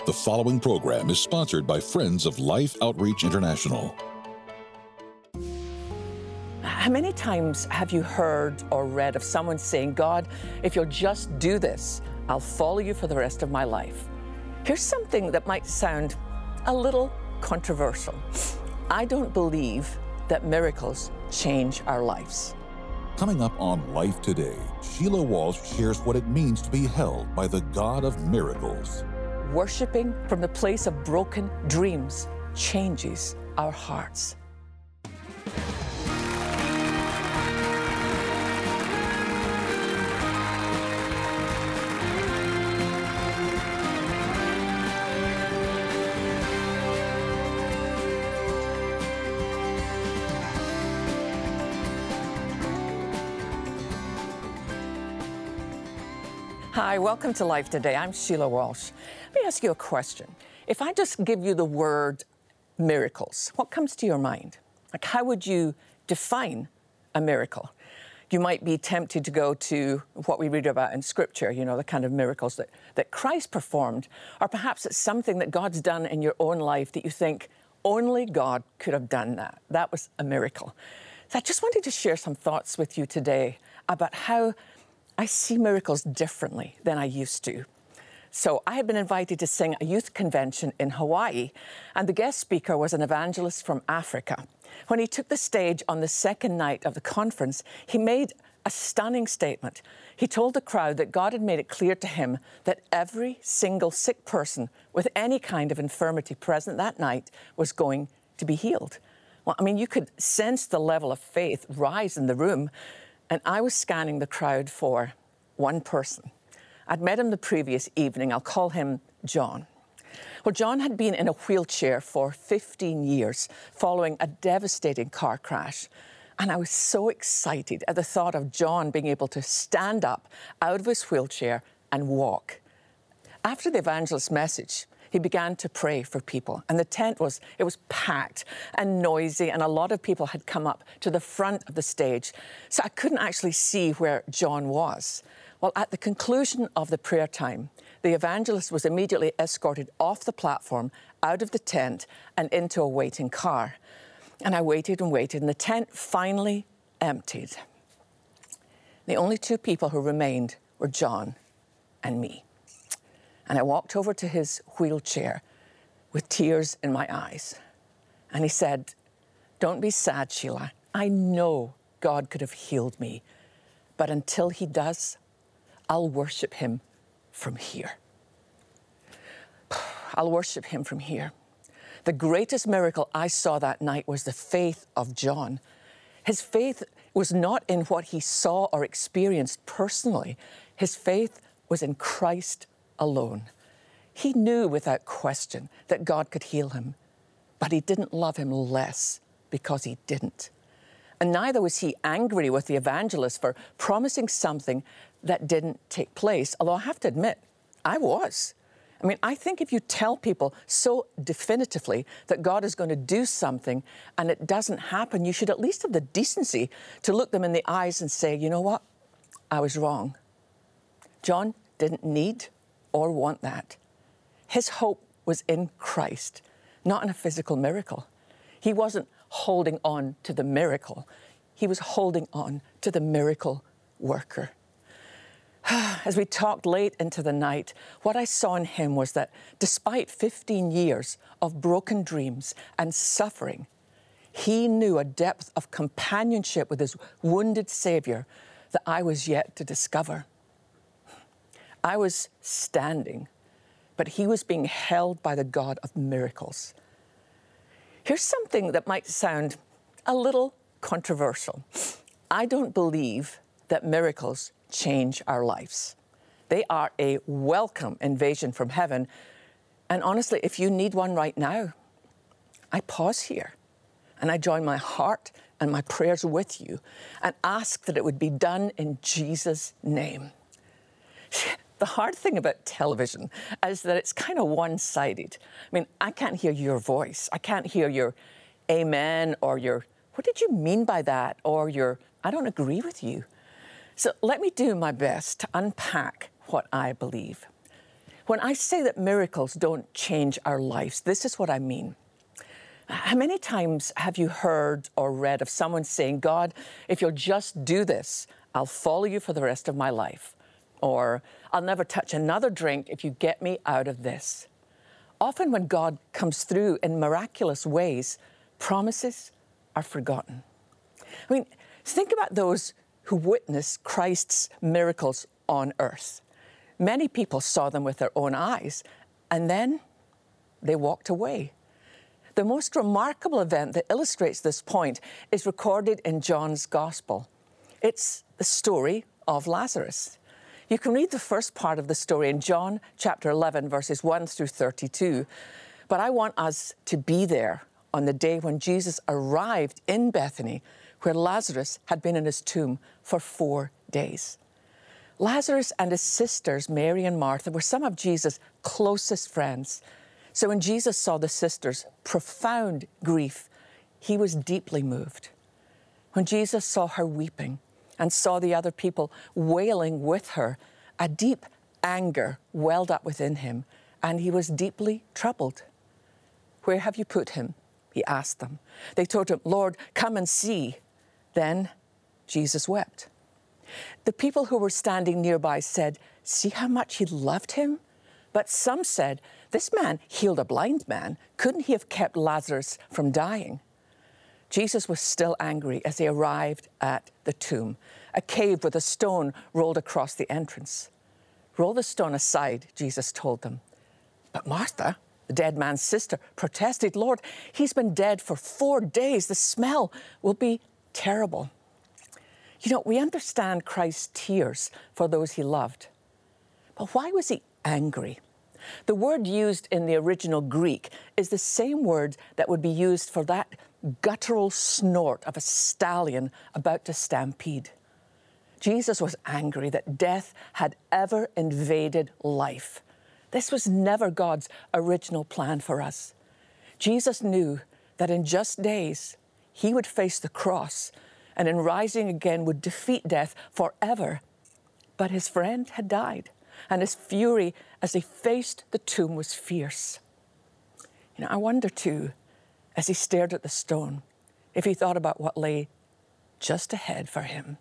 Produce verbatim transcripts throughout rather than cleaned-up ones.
The following program is sponsored by Friends of Life Outreach International. How many times have you heard or read of someone saying, God, if you'll just do this, I'll follow you for the rest of my life? Here's something that might sound a little controversial. I don't believe that miracles change our lives. Coming up on Life Today, Sheila Walsh shares what it means to be held by the God of miracles. Worshipping from the place of broken dreams changes our hearts. Hi, welcome to Life Today. I'm Sheila Walsh. Let me ask you a question. If I just give you the word miracles, what comes to your mind? Like, how would you define a miracle? You might be tempted to go to what we read about in Scripture, you know, the kind of miracles that, that Christ performed, or perhaps it's something that God's done in your own life that you think only God could have done that. That was a miracle. So I just wanted to share some thoughts with you today about how I see miracles differently than I used to. So I had been invited to sing a youth convention in Hawaii, and the guest speaker was an evangelist from Africa. When he took the stage on the second night of the conference, he made a stunning statement. He told the crowd that God had made it clear to him that every single sick person with any kind of infirmity present that night was going to be healed. Well, I mean, you could sense the level of faith rise in the room. And I was scanning the crowd for one person. I'd met him the previous evening. I'll call him John. Well, John had been in a wheelchair for fifteen years following a devastating car crash. And I was so excited at the thought of John being able to stand up out of his wheelchair and walk. After the evangelist's message, he began to pray for people. And the tent was, it was packed and noisy, and a lot of people had come up to the front of the stage. So I couldn't actually see where John was. Well, at the conclusion of the prayer time, the evangelist was immediately escorted off the platform, out of the tent, and into a waiting car. And I waited and waited, and the tent finally emptied. The only two people who remained were John and me. And I walked over to his wheelchair with tears in my eyes. And he said, "Don't be sad, Sheila. I know God could have healed me. But until he does, I'll worship him from here. I'll worship him from here." The greatest miracle I saw that night was the faith of John. His faith was not in what he saw or experienced personally. His faith was in Christ alone. He knew without question that God could heal him, but he didn't love him less because he didn't. And neither was he angry with the evangelist for promising something that didn't take place, although I have to admit, I was. I mean, I think if you tell people so definitively that God is going to do something and it doesn't happen, you should at least have the decency to look them in the eyes and say, you know what? I was wrong. John didn't need or want that. His hope was in Christ, not in a physical miracle. He wasn't holding on to the miracle. He was holding on to the miracle worker. As we talked late into the night, what I saw in him was that despite fifteen years of broken dreams and suffering, he knew a depth of companionship with his wounded Savior that I was yet to discover. I was standing, but he was being held by the God of miracles. Here's something that might sound a little controversial. I don't believe that miracles change our lives. They are a welcome invasion from heaven. And honestly, if you need one right now, I pause here and I join my heart and my prayers with you and ask that it would be done in Jesus' name. The hard thing about television is that it's kind of one-sided. I mean, I can't hear your voice. I can't hear your amen or your, what did you mean by that? Or your, I don't agree with you. So let me do my best to unpack what I believe. When I say that miracles don't change our lives, this is what I mean. How many times have you heard or read of someone saying, God, if you'll just do this, I'll follow you for the rest of my life. Or I'll never touch another drink if you get me out of this. Often when God comes through in miraculous ways, promises are forgotten. I mean, think about those who witnessed Christ's miracles on earth. Many people saw them with their own eyes, and then they walked away. The most remarkable event that illustrates this point is recorded in John's Gospel. It's the story of Lazarus. You can read the first part of the story in John chapter eleven, verses one through thirty-two. But I want us to be there on the day when Jesus arrived in Bethany, where Lazarus had been in his tomb for four days. Lazarus and his sisters, Mary and Martha, were some of Jesus' closest friends. So when Jesus saw the sisters' profound grief, he was deeply moved. When Jesus saw her weeping and saw the other people wailing with her, a deep anger welled up within him, and he was deeply troubled. Where have you put him? He asked them. They told him, Lord, come and see. Then Jesus wept. The people who were standing nearby said, see how much he loved him? But some said, this man healed a blind man. Couldn't he have kept Lazarus from dying? Jesus was still angry as they arrived at the tomb, a cave with a stone rolled across the entrance. Roll the stone aside, Jesus told them. But Martha, the dead man's sister, protested, Lord, he's been dead for four days. The smell will be terrible. You know, we understand Christ's tears for those he loved. But why was he angry? The word used in the original Greek is the same word that would be used for that guttural snort of a stallion about to stampede. Jesus was angry that death had ever invaded life. This was never God's original plan for us. Jesus knew that in just days, he would face the cross and in rising again would defeat death forever. But his friend had died, and his fury as he faced the tomb was fierce. You know, I wonder too, as he stared at the stone, if he thought about what lay just ahead for him.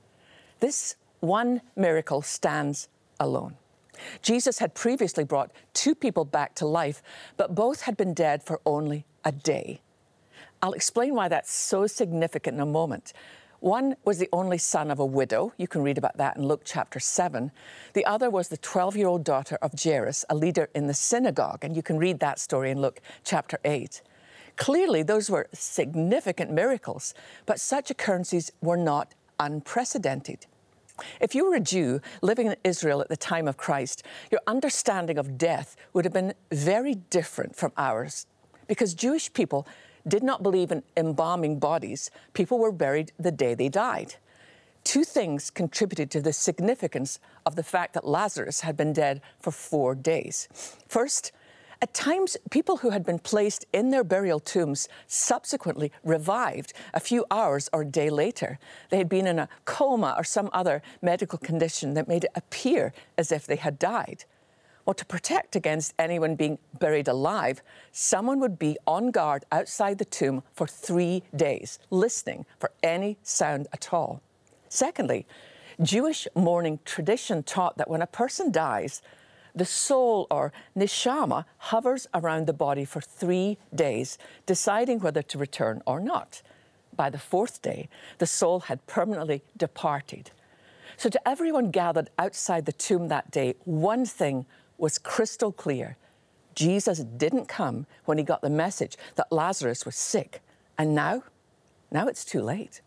This one miracle stands alone. Jesus had previously brought two people back to life, but both had been dead for only a day. I'll explain why that's so significant in a moment. One was the only son of a widow. You can read about that in Luke chapter seven. The other was the twelve-year-old daughter of Jairus, a leader in the synagogue, and you can read that story in Luke chapter eight. Clearly, those were significant miracles, but such occurrences were not unprecedented. If you were a Jew living in Israel at the time of Christ, your understanding of death would have been very different from ours, because Jewish people did not believe in embalming bodies. People were buried the day they died. Two things contributed to the significance of the fact that Lazarus had been dead for four days. First, at times, people who had been placed in their burial tombs subsequently revived a few hours or a day later. They had been in a coma or some other medical condition that made it appear as if they had died. Well, to protect against anyone being buried alive, someone would be on guard outside the tomb for three days, listening for any sound at all. Secondly, Jewish mourning tradition taught that when a person dies, the soul, or neshama, hovers around the body for three days, deciding whether to return or not. By the fourth day, the soul had permanently departed. So to everyone gathered outside the tomb that day, one thing was crystal clear. Jesus didn't come when he got the message that Lazarus was sick. And now, now it's too late.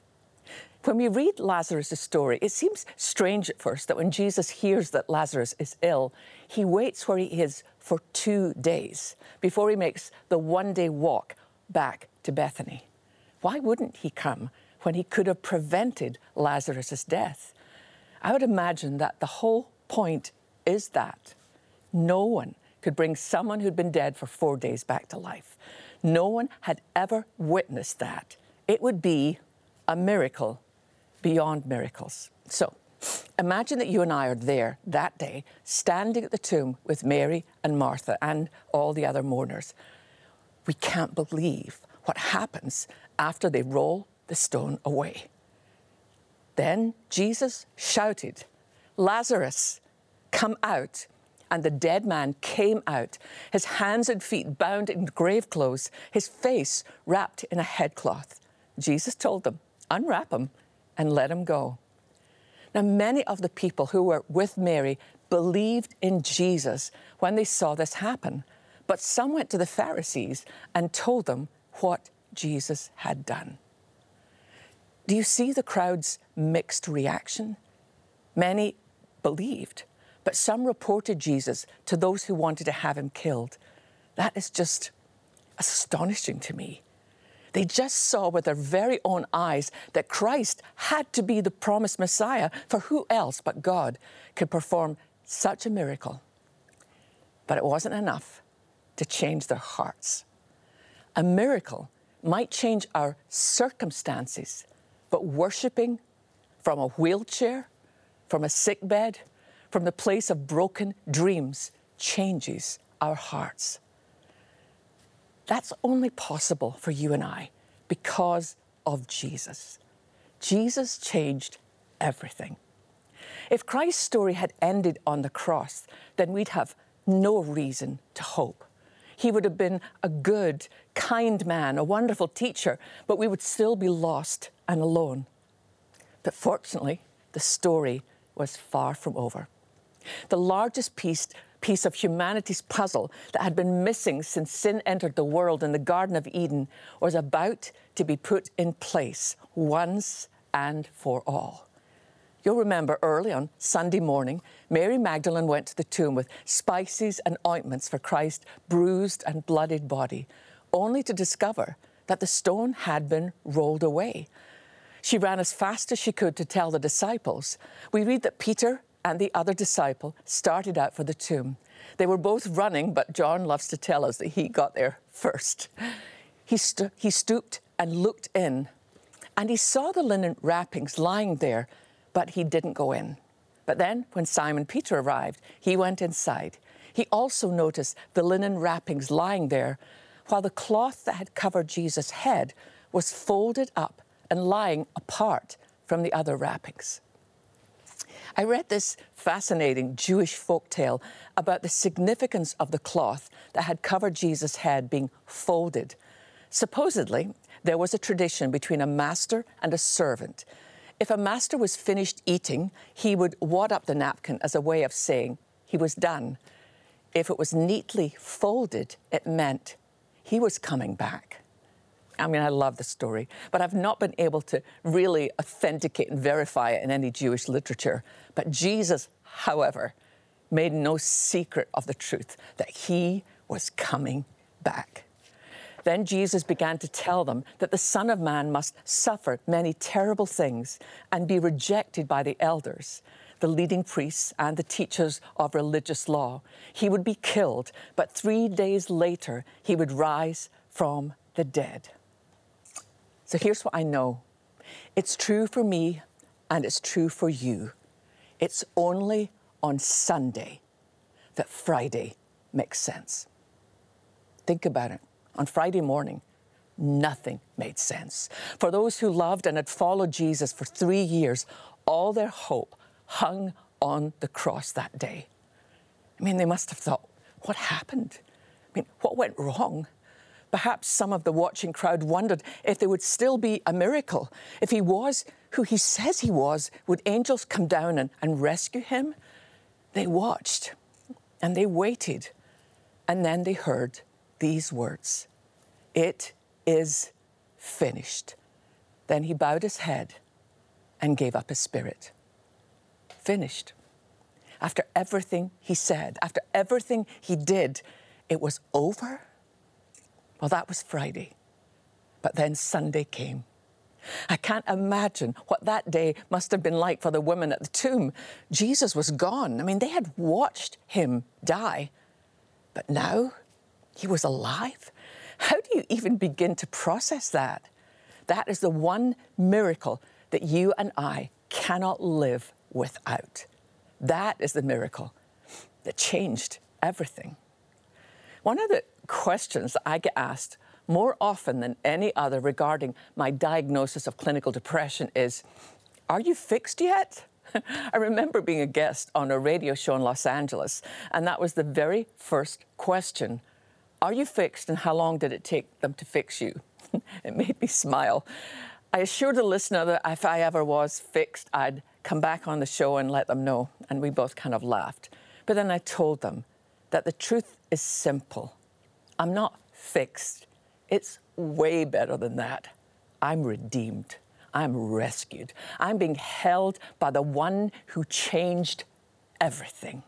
When we read Lazarus' story, it seems strange at first that when Jesus hears that Lazarus is ill, he waits where he is for two days before he makes the one-day walk back to Bethany. Why wouldn't he come when he could have prevented Lazarus' death? I would imagine that the whole point is that no one could bring someone who'd been dead for four days back to life. No one had ever witnessed that. It would be a miracle beyond miracles. So, Imagine that you and I are there that day, standing at the tomb with Mary and Martha and all the other mourners. We can't believe what happens after they roll the stone away. Then Jesus shouted, "Lazarus, come out." And the dead man came out, his hands and feet bound in grave clothes, his face wrapped in a headcloth. Jesus told them, "Unwrap him and let him go." Now, many of the people who were with Mary believed in Jesus when they saw this happen, but some went to the Pharisees and told them what Jesus had done. Do you see the crowd's mixed reaction? Many believed, but some reported Jesus to those who wanted to have him killed. That is just astonishing to me. They just saw with their very own eyes that Christ had to be the promised Messiah, for who else but God could perform such a miracle? But it wasn't enough to change their hearts. A miracle might change our circumstances, but worshiping from a wheelchair, from a sick bed, from the place of broken dreams changes our hearts. That's only possible for you and I because of Jesus. Jesus changed everything. If Christ's story had ended on the cross, then we'd have no reason to hope. He would have been a good, kind man, a wonderful teacher, but we would still be lost and alone. But fortunately, the story was far from over. The largest piece piece of humanity's puzzle that had been missing since sin entered the world in the Garden of Eden was about to be put in place once and for all. You'll remember early on Sunday morning, Mary Magdalene went to the tomb with spices and ointments for Christ's bruised and bloodied body, only to discover that the stone had been rolled away. She ran as fast as she could to tell the disciples. We read that Peter and the other disciple started out for the tomb. They were both running, but John loves to tell us that he got there first. He, st- he stooped and looked in, and he saw the linen wrappings lying there, but he didn't go in. But then, when Simon Peter arrived, he went inside. He also noticed the linen wrappings lying there, while the cloth that had covered Jesus' head was folded up and lying apart from the other wrappings. I read this fascinating Jewish folk tale about the significance of the cloth that had covered Jesus' head being folded. Supposedly, there was a tradition between a master and a servant. If a master was finished eating, he would wad up the napkin as a way of saying he was done. If it was neatly folded, it meant he was coming back. I mean, I love the story, but I've not been able to really authenticate and verify it in any Jewish literature. But Jesus, however, made no secret of the truth that he was coming back. Then Jesus began to tell them that the Son of Man must suffer many terrible things and be rejected by the elders, the leading priests and the teachers of religious law. He would be killed, but three days later, he would rise from the dead. So here's what I know. It's true for me and it's true for you. It's only on Sunday that Friday makes sense. Think about it. On Friday morning, nothing made sense. For those who loved and had followed Jesus for three years, all their hope hung on the cross that day. I mean, they must have thought, what happened? I mean, what went wrong? Perhaps some of the watching crowd wondered if there would still be a miracle. If he was who he says he was, would angels come down and, and rescue him? They watched and they waited, and then they heard these words, "It is finished." Then he bowed his head and gave up his spirit. Finished. After everything he said, after everything he did, it was over. Well, that was Friday, but then Sunday came. I can't imagine what that day must have been like for the women at the tomb. Jesus was gone. I mean, they had watched him die, but now he was alive. How do you even begin to process that? That is the one miracle that you and I cannot live without. That is the miracle that changed everything. One of the questions I get asked more often than any other regarding my diagnosis of clinical depression is, are you fixed yet? I remember being a guest on a radio show in Los Angeles, and that was the very first question. Are you fixed, and how long did it take them to fix you? It made me smile. I assured the listener that if I ever was fixed, I'd come back on the show and let them know, and we both kind of laughed. But then I told them that the truth is simple. I'm not fixed. It's way better than that. I'm redeemed. I'm rescued. I'm being held by the one who changed everything.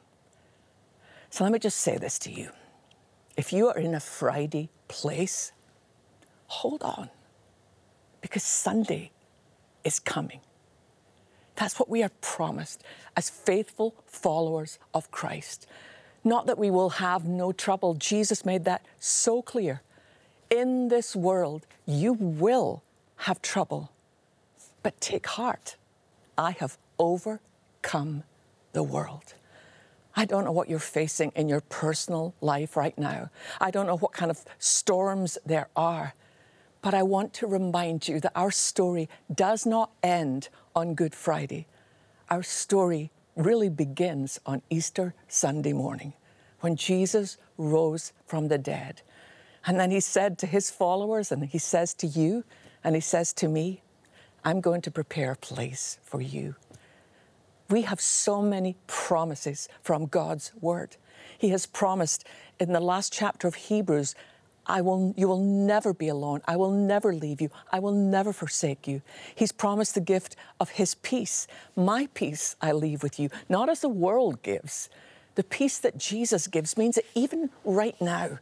So let me just say this to you. If you are in a Friday place, hold on, because Sunday is coming. That's what we are promised as faithful followers of Christ. Not that we will have no trouble. Jesus made that so clear. In this world, you will have trouble. But take heart. I have overcome the world. I don't know what you're facing in your personal life right now. I don't know what kind of storms there are. But I want to remind you that our story does not end on Good Friday. Our story really begins on Easter Sunday morning, when Jesus rose from the dead. And then he said to his followers, and he says to you, and he says to me, I'm going to prepare a place for you. We have so many promises from God's word. He has promised in the last chapter of Hebrews, I will, you will never be alone. I will never leave you. I will never forsake you. He's promised the gift of his peace. My peace I leave with you, not as the world gives. The peace that Jesus gives means that even right now,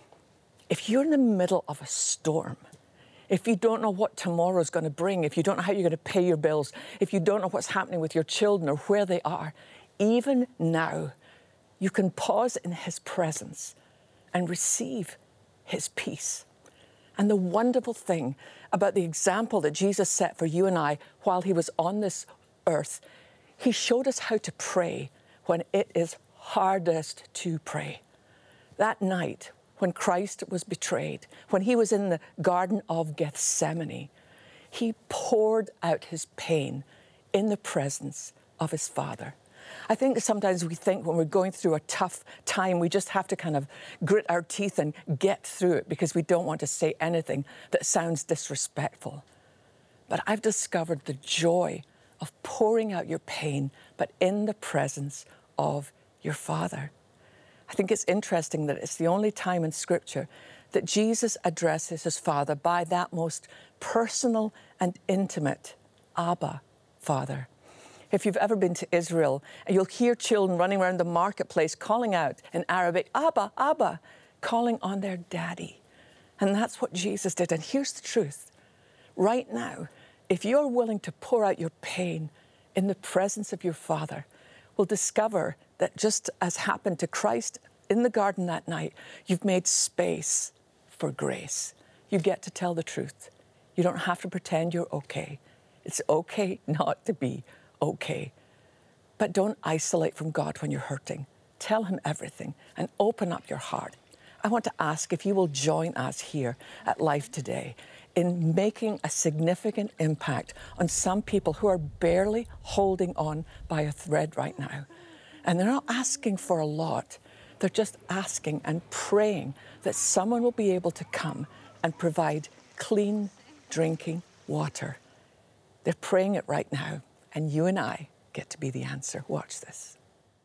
if you're in the middle of a storm, if you don't know what tomorrow is going to bring, if you don't know how you're going to pay your bills, if you don't know what's happening with your children or where they are, even now, you can pause in his presence and receive his peace. And the wonderful thing about the example that Jesus set for you and I while he was on this earth, he showed us how to pray when it is hardest to pray. That night, when Christ was betrayed, when he was in the Garden of Gethsemane, he poured out his pain in the presence of his Father. I think sometimes we think when we're going through a tough time, we just have to kind of grit our teeth and get through it because we don't want to say anything that sounds disrespectful. But I've discovered the joy of pouring out your pain, but in the presence of your Father. I think it's interesting that it's the only time in Scripture that Jesus addresses his Father by that most personal and intimate Abba, Father. If you've ever been to Israel, you'll hear children running around the marketplace calling out in Arabic, Abba, Abba, calling on their daddy. And that's what Jesus did. And here's the truth. Right now, if you're willing to pour out your pain in the presence of your Father, we'll discover that just as happened to Christ in the garden that night, you've made space for grace. You get to tell the truth. You don't have to pretend you're okay. It's okay not to be okay. But don't isolate from God when you're hurting. Tell him everything and open up your heart. I want to ask if you will join us here at Life Today in making a significant impact on some people who are barely holding on by a thread right now. And they're not asking for a lot. They're just asking and praying that someone will be able to come and provide clean drinking water. They're praying it right now, and you and I get to be the answer. Watch this.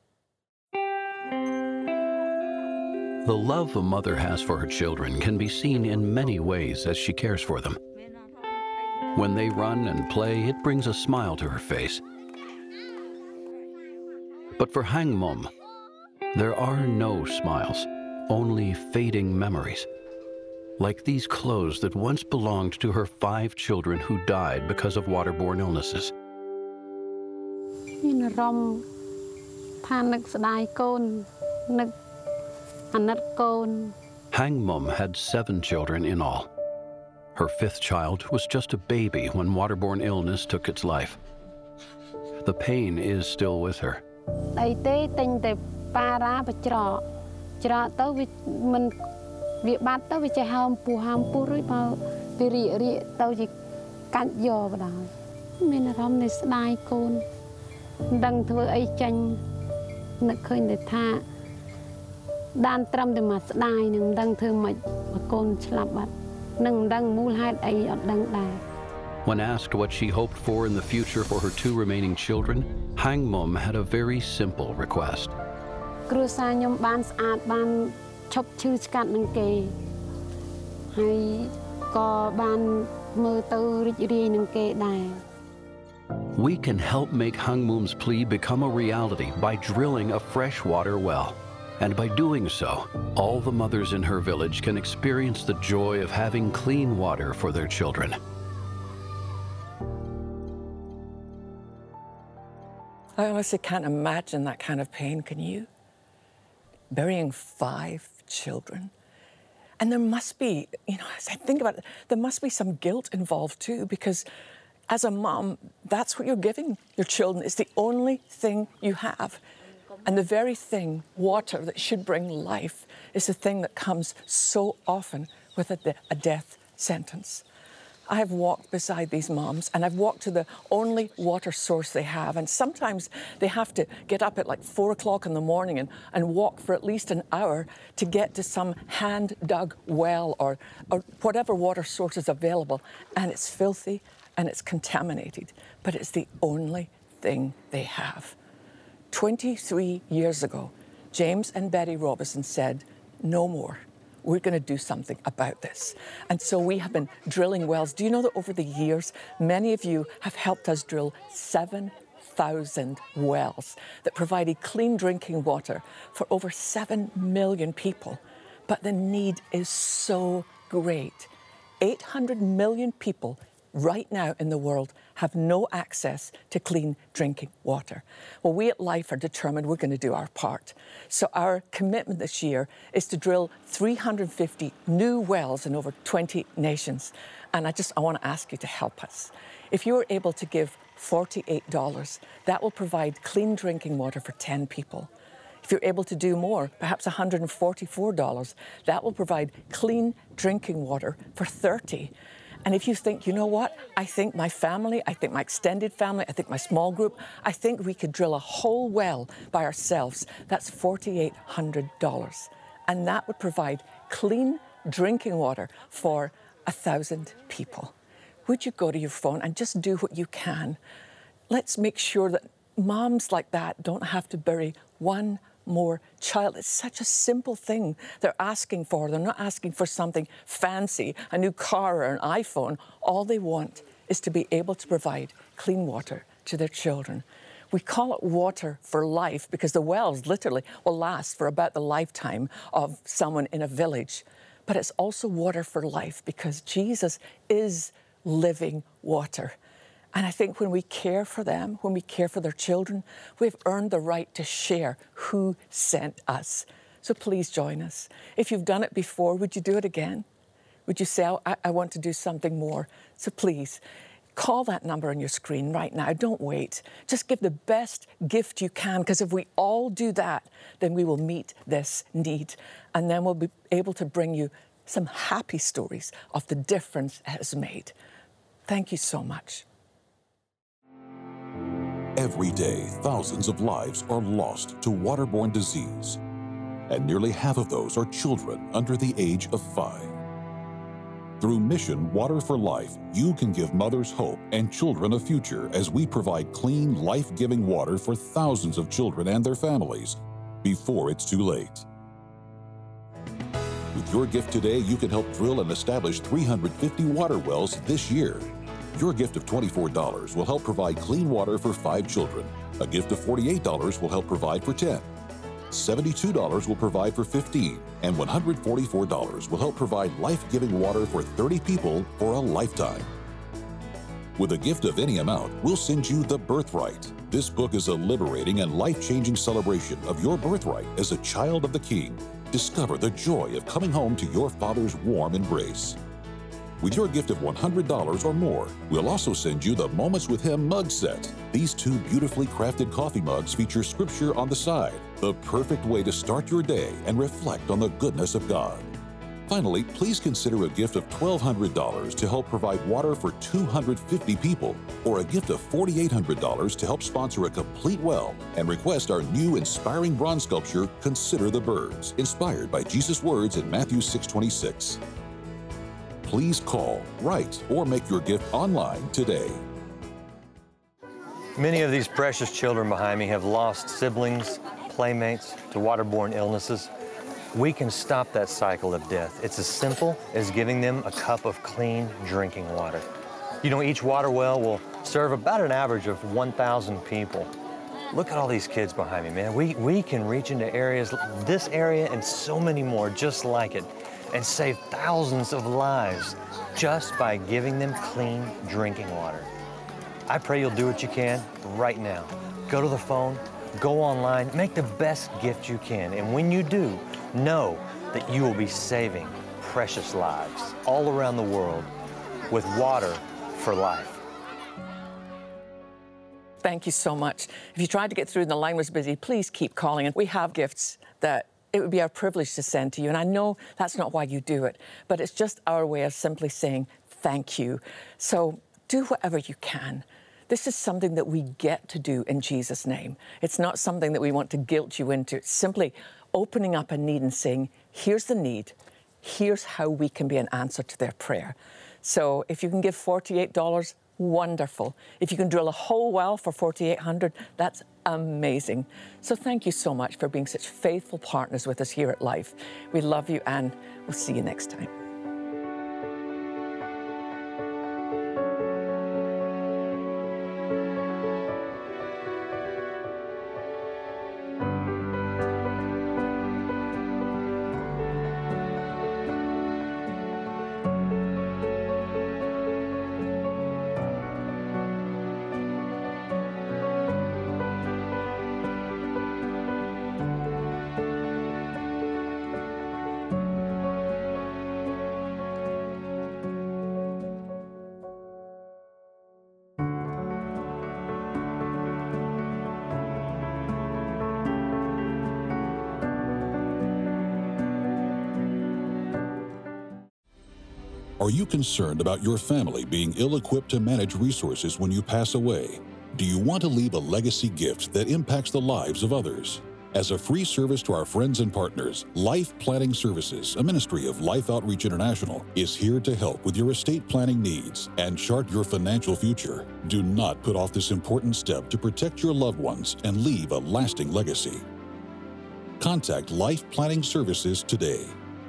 The love a mother has for her children can be seen in many ways as she cares for them. When they run and play, it brings a smile to her face. But for Hang Mom, there are no smiles, only fading memories. Like these clothes that once belonged to her five children who died because of waterborne illnesses. Hang Mom had seven children in all. Her fifth child was just a baby when waterborne illness took its life. the pain is still with her. អីទេទិញតែប៉ារ៉ាបច្រកច្រកទៅវាមិនវាបាត់ទៅវាចេះហើមពោះហើមពោះរួចមកវារីករាកទៅជាកាច់យកបណ្ដោយមានអារម្មណ៍នៃស្ដាយកូនមិនដឹងធ្វើអីចាញ់នឹកឃើញតែថាដានត្រឹមតែមកស្ដាយនឹងមិនដឹងធ្វើម៉េចមកកូនឆ្លាប់បាត់នឹងមិនដឹងមូលហេតុអីអត់ដឹងដែរ When asked what she hoped for in the future for her two remaining children, Hang Mum had a very simple request. គ្រួសារខ្ញុំបានស្អាតបានឈប់ឈឺស្កាត់នឹងគេហើយក៏បានមើលទៅរីករាយនឹងគេដែរ We can help make Hang Mum's plea become a reality by drilling a freshwater well. And by doing so, all the mothers in her village can experience the joy of having clean water for their children. I honestly can't imagine that kind of pain, can you? Burying five children. And there must be, you know, as I think about it, there must be some guilt involved too, because as a mom, that's what you're giving your children. It's the only thing you have. And the very thing, water, that should bring life, is the thing that comes so often with a, de- a death sentence. I have walked beside these moms and I've walked to the only water source they have. And sometimes they have to get up at like four o'clock in the morning and, and walk for at least an hour to get to some hand-dug well or, or whatever water source is available. And it's filthy and it's contaminated, but it's the only thing they have. twenty-three years ago, James and Betty Robison said, no more. We're going to do something about this. And so we have been drilling wells. Do you know that over the years, many of you have helped us drill seven thousand wells that provided clean drinking water for over seven million people? But the need is so great. eight hundred million people right now in the world have no access to clean drinking water. Well, we at Life are determined we're going to do our part. So our commitment this year is to drill three hundred fifty new wells in over twenty nations. And I just, I want to ask you to help us. If you are able to give forty-eight dollars, that will provide clean drinking water for ten people. If you're able to do more, perhaps one hundred forty-four dollars, that will provide clean drinking water for thirty. And if you think, you know what, I think my family, I think my extended family, I think my small group, I think we could drill a whole well by ourselves. That's four thousand eight hundred dollars. And that would provide clean drinking water for a thousand people. Would you go to your phone and just do what you can? Let's make sure that moms like that don't have to bury one more child. It's such a simple thing they're asking for. They're not asking for something fancy, a new car or an iPhone. All they want is to be able to provide clean water to their children. We call it water for life because the wells literally will last for about the lifetime of someone in a village. But it's also water for life because Jesus is living water. And I think when we care for them, when we care for their children, we've earned the right to share who sent us. So please join us. If you've done it before, would you do it again? Would you say, I, I want to do something more? So please, call that number on your screen right now. Don't wait. Just give the best gift you can, because if we all do that, then we will meet this need. And then we'll be able to bring you some happy stories of the difference it has made. Thank you so much. Every day, thousands of lives are lost to waterborne disease, and nearly half of those are children under the age of five. Through Mission Water for Life, you can give mothers hope and children a future as we provide clean, life-giving water for thousands of children and their families before it's too late. With your gift today, you can help drill and establish three hundred fifty water wells this year. Your gift of twenty-four dollars will help provide clean water for five children. A gift of forty-eight dollars will help provide for ten. seventy-two dollars will provide for fifteen, and one hundred forty-four dollars will help provide life-giving water for thirty people for a lifetime. With a gift of any amount, we'll send you The Birthright. This book is a liberating and life-changing celebration of your birthright as a child of the King. Discover the joy of coming home to your Father's warm embrace. With your gift of one hundred dollars or more, we'll also send you the Moments with Him mug set. These two beautifully crafted coffee mugs feature scripture on the side, the perfect way to start your day and reflect on the goodness of God. Finally, please consider a gift of twelve hundred dollars to help provide water for two hundred fifty people, or a gift of four thousand eight hundred dollars to help sponsor a complete well, and request our new inspiring bronze sculpture, Consider the Birds, inspired by Jesus' words in Matthew six twenty-six. Please call, write, or make your gift online today. Many of these precious children behind me have lost siblings, playmates to waterborne illnesses. We can stop that cycle of death. It's as simple as giving them a cup of clean drinking water. You know, each water well will serve about an average of one thousand people. Look at all these kids behind me, man. We, we can reach into areas, this area and so many more just like it, and save thousands of lives just by giving them clean drinking water. I pray you'll do what you can right now. Go to the phone, go online, make the best gift you can, and when you do, know that you will be saving precious lives all around the world with water for life. Thank you so much. If you tried to get through and the line was busy, please keep calling. And we have gifts that it would be our privilege to send to you. And I know that's not why you do it, but it's just our way of simply saying thank you. So do whatever you can. This is something that we get to do in Jesus' name. It's not something that we want to guilt you into. It's simply opening up a need and saying, here's the need. Here's how we can be an answer to their prayer. So if you can give forty-eight dollars, wonderful. If you can drill a whole well for four thousand eight hundred dollars, that's amazing. So thank you so much for being such faithful partners with us here at Life. We love you, and we'll see you next time. Are you concerned about your family being ill-equipped to manage resources when you pass away? Do you want to leave a legacy gift that impacts the lives of others? As a free service to our friends and partners, Life Planning Services, a ministry of Life Outreach International, is here to help with your estate planning needs and chart your financial future. Do not put off this important step to protect your loved ones and leave a lasting legacy. Contact Life Planning Services today.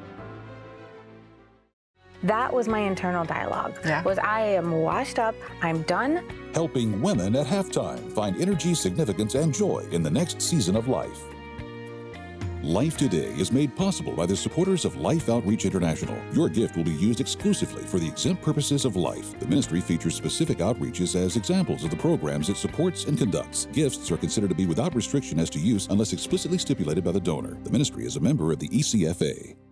That was my internal dialogue. Yeah. Was I am washed up, I'm done. Helping women at halftime find energy, significance, and joy in the next season of life. Life Today is made possible by the supporters of Life Outreach International. Your gift will be used exclusively for the exempt purposes of life. The ministry features specific outreaches as examples of the programs it supports and conducts. Gifts are considered to be without restriction as to use unless explicitly stipulated by the donor. The ministry is a member of the E C F A.